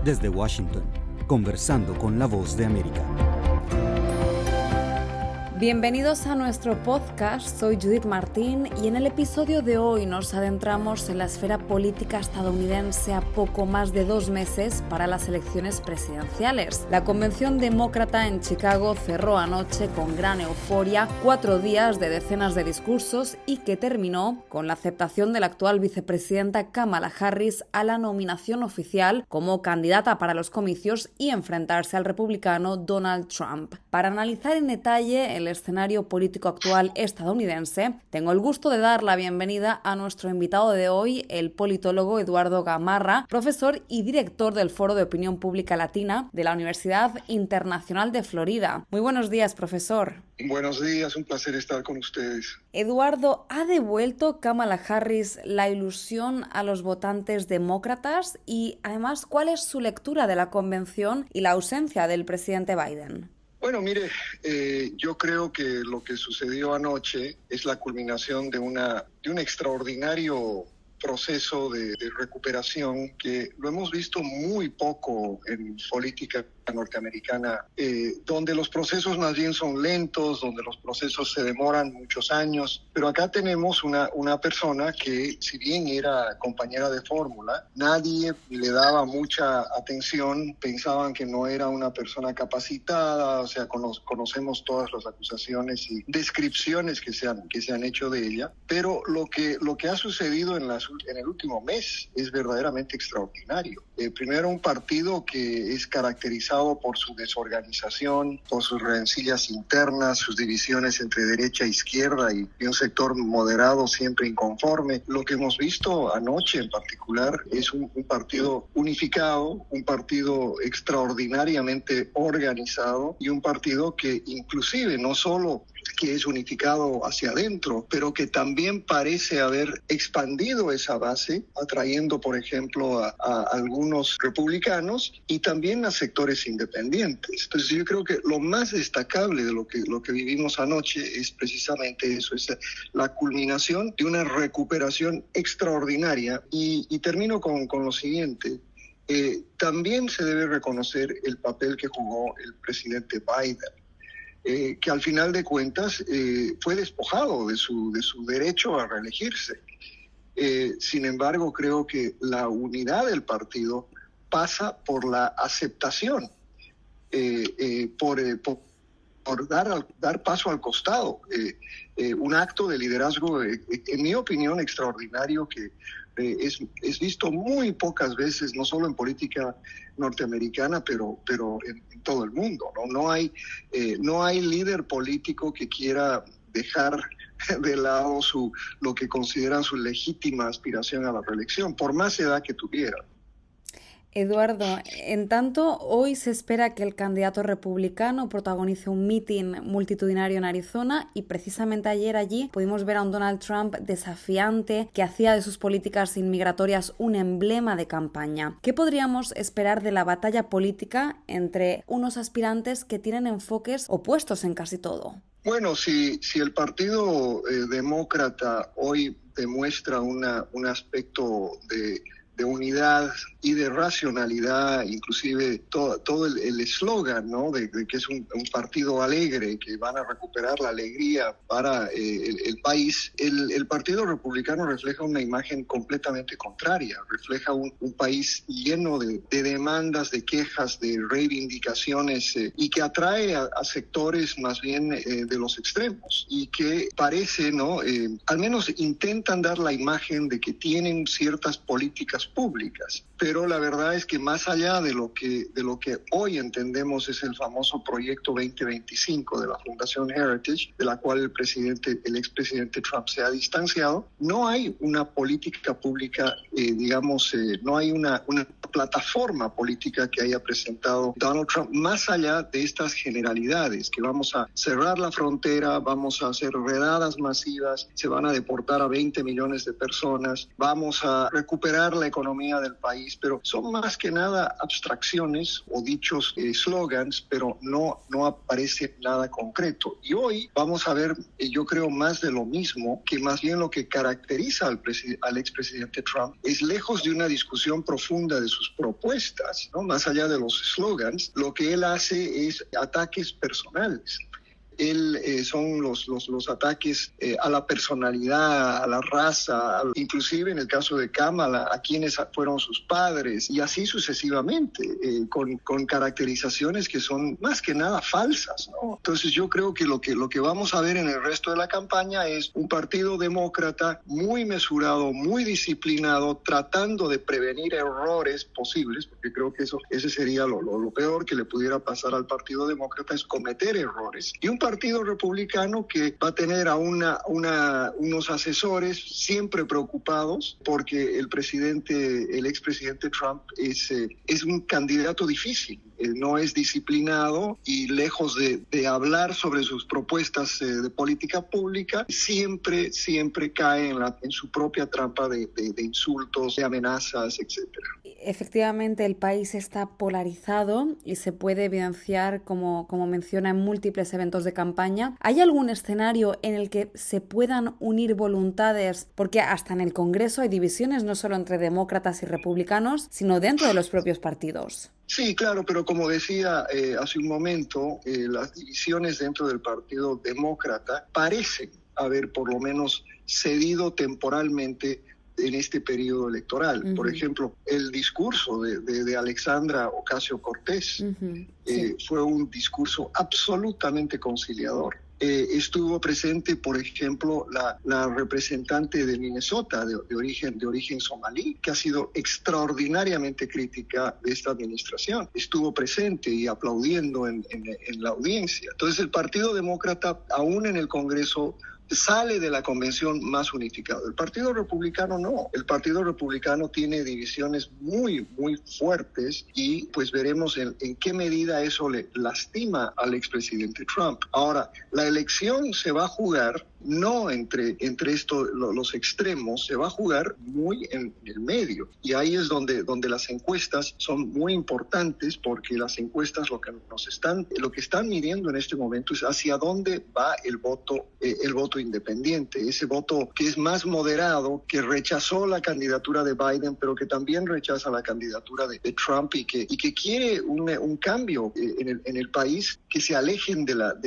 Desde Washington, conversando con la Voz de América. Bienvenidos a nuestro podcast, soy Judith Martín y en el episodio de hoy nos adentramos en la esfera política estadounidense a poco más de 2 meses para las elecciones presidenciales. La convención demócrata en Chicago cerró anoche con gran euforia 4 días de decenas de discursos y que terminó con la aceptación de la actual vicepresidenta Kamala Harris a la nominación oficial como candidata para los comicios y enfrentarse al republicano Donald Trump. Para analizar en detalle el escenario político actual estadounidense, tengo el gusto de dar la bienvenida a nuestro invitado de hoy, el politólogo Eduardo Gamarra, profesor y director del Foro de Opinión Pública Latina de la Universidad Internacional de Florida. Muy buenos días, profesor. Buenos días, un placer estar con ustedes. Eduardo, ¿ha devuelto Kamala Harris la ilusión a los votantes demócratas? Y además, ¿cuál es su lectura de la convención y la ausencia del presidente Biden? Bueno, mire, yo creo que lo que sucedió anoche es la culminación de un extraordinario proceso de recuperación que lo hemos visto muy poco en política norteamericana, donde los procesos más bien son lentos, donde los procesos se demoran muchos años, pero acá tenemos una persona que, si bien era compañera de fórmula, nadie le daba mucha atención, pensaban que no era una persona capacitada, o sea, conocemos todas las acusaciones y descripciones que se han hecho de ella, pero lo que ha sucedido en el último mes es verdaderamente extraordinario. Primero, un partido que es caracterizado por su desorganización, por sus rencillas internas, sus divisiones entre derecha e izquierda y un sector moderado siempre inconforme. Lo que hemos visto anoche en particular es un partido unificado, un partido extraordinariamente organizado y un partido que inclusive no solo que es unificado hacia adentro, pero que también parece haber expandido esa base, atrayendo, por ejemplo, a algunos republicanos y también a sectores independientes. Entonces yo creo que lo más destacable de lo que vivimos anoche es precisamente eso, es la culminación de una recuperación extraordinaria. Y termino con lo siguiente. También se debe reconocer el papel que jugó el presidente Biden, que al final de cuentas fue despojado de su derecho a reelegirse. Sin embargo, creo que la unidad del partido pasa por la aceptación, por dar paso al costado, un acto de liderazgo, en mi opinión, extraordinario que es visto muy pocas veces, no solo en política norteamericana, pero en todo el mundo, ¿no? No hay líder político que quiera dejar de lado lo que consideran su legítima aspiración a la reelección, por más edad que tuviera. Eduardo, en tanto, hoy se espera que el candidato republicano protagonice un mitin multitudinario en Arizona y precisamente ayer allí pudimos ver a un Donald Trump desafiante que hacía de sus políticas inmigratorias un emblema de campaña. ¿Qué podríamos esperar de la batalla política entre unos aspirantes que tienen enfoques opuestos en casi todo? Bueno, si el Partido Demócrata hoy demuestra un aspecto de unidad y de racionalidad, inclusive todo el eslogan, ¿no? de que es un partido alegre, que van a recuperar la alegría para el país. El Partido Republicano refleja una imagen completamente contraria, refleja un país lleno de demandas, de quejas, de reivindicaciones y que atrae a sectores más bien de los extremos y que parece, ¿no? Al menos intentan dar la imagen de que tienen ciertas políticas públicas, pero la verdad es que más allá de lo que hoy entendemos es el famoso proyecto 2025 de la Fundación Heritage, de la cual el expresidente Trump se ha distanciado, no hay una política pública, no hay una plataforma política que haya presentado Donald Trump, más allá de estas generalidades, que vamos a cerrar la frontera, vamos a hacer redadas masivas, se van a deportar a 20 millones de personas, vamos a recuperar la economía del país, pero son más que nada abstracciones o dichos slogans, pero no aparece nada concreto. Y hoy vamos a ver, yo creo, más de lo mismo, que más bien lo que caracteriza al expresidente Trump es, lejos de una discusión profunda de sus sus propuestas, ¿no? Más allá de los slogans, lo que él hace es ataques personales. Son los ataques a la personalidad, a la raza, inclusive en el caso de Kamala, a quienes fueron sus padres, y así sucesivamente, con caracterizaciones que son más que nada falsas, ¿no? Entonces yo creo que lo que vamos a ver en el resto de la campaña es un partido demócrata muy mesurado, muy disciplinado, tratando de prevenir errores posibles, porque creo que ese sería lo peor que le pudiera pasar al partido demócrata, es cometer errores. Y un partido republicano que va a tener a unos asesores siempre preocupados porque el expresidente Trump es un candidato difícil. No es disciplinado y lejos de hablar sobre sus propuestas de política pública, siempre cae en su propia trampa de insultos, de amenazas, etcétera. Efectivamente, el país está polarizado y se puede evidenciar, como menciona, en múltiples eventos de campaña. ¿Hay algún escenario en el que se puedan unir voluntades? Porque hasta en el Congreso hay divisiones no solo entre demócratas y republicanos, sino dentro de los propios partidos. Sí, claro, pero como decía hace un momento, las divisiones dentro del Partido Demócrata parecen haber por lo menos cedido temporalmente en este periodo electoral. Uh-huh. Por ejemplo, el discurso de Alexandra Ocasio-Cortez uh-huh. Fue un discurso absolutamente conciliador. Estuvo presente, por ejemplo, la representante de Minnesota de origen somalí, que ha sido extraordinariamente crítica de esta administración. Estuvo presente y aplaudiendo en la audiencia. Entonces, el Partido Demócrata, aún en el Congreso, sale de la convención más unificado. El Partido Republicano no. El Partido Republicano tiene divisiones muy, muy fuertes y pues veremos en qué medida eso le lastima al expresidente Trump. Ahora, la elección se va a jugar no entre los extremos, se va a jugar muy en el medio. Y ahí es donde las encuestas son muy importantes, porque las encuestas lo que están midiendo en este momento es hacia dónde va el voto independiente, ese voto que es más moderado, que rechazó la candidatura de Biden, pero que también rechaza la candidatura de Trump y que quiere un cambio en el país, que se alejen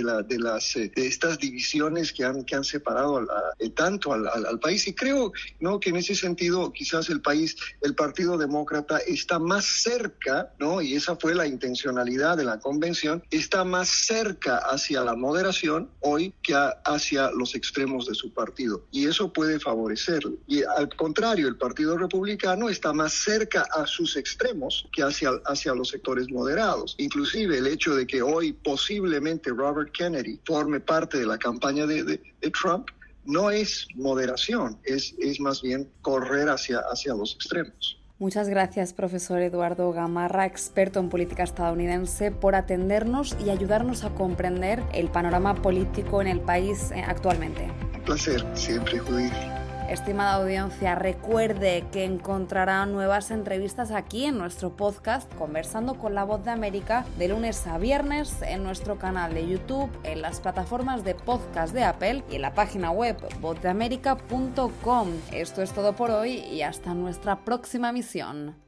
de estas divisiones que han separado tanto al país. Y creo, ¿no?, que en ese sentido quizás el Partido Demócrata está más cerca, ¿no?, y esa fue la intencionalidad de la convención, está más cerca hacia la moderación hoy que hacia los extremos de su partido, y eso puede favorecerlo. Y al contrario, el Partido Republicano está más cerca a sus extremos que hacia los sectores moderados. Inclusive el hecho de que hoy posiblemente Robert Kennedy forme parte de la campaña de Trump no es moderación, es más bien correr hacia los extremos. Muchas gracias, profesor Eduardo Gamarra, experto en política estadounidense, por atendernos y ayudarnos a comprender el panorama político en el país actualmente. Un placer, siempre, Judith. Estimada audiencia, recuerde que encontrará nuevas entrevistas aquí en nuestro podcast Conversando con la Voz de América, de lunes a viernes en nuestro canal de YouTube, en las plataformas de podcast de Apple y en la página web vozdeamerica.com. Esto es todo por hoy y hasta nuestra próxima emisión.